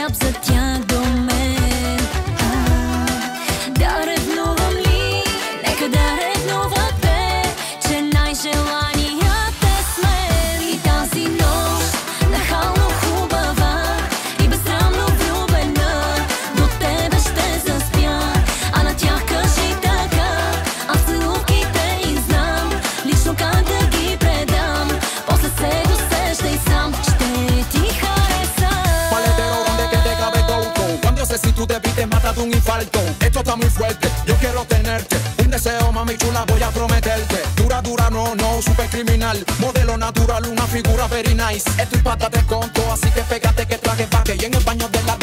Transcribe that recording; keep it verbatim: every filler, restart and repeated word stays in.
хляб за тях до мен. Да ревнувам ли? Нека да ревнуват те, че най-желаният е с мен. И тази нощ нахално хубава и безсрамно влюбена до тебе ще заспя, а на тях кажи така, аз целувките им знам лично как да ги предам. После се досеждай сам, ще ти хареса. Paletero donde que te cabe todo. Cuando sé si tú te te mata de un infarto. Esto está muy fuerte, yo quiero tenerte. Un deseo, mami chula, voy a prometerte. Dura, dura, no, no, super criminal. Modelo natural, una figura very nice. Esto y pata te conto, así que pégate que traje pa' que y en el baño de la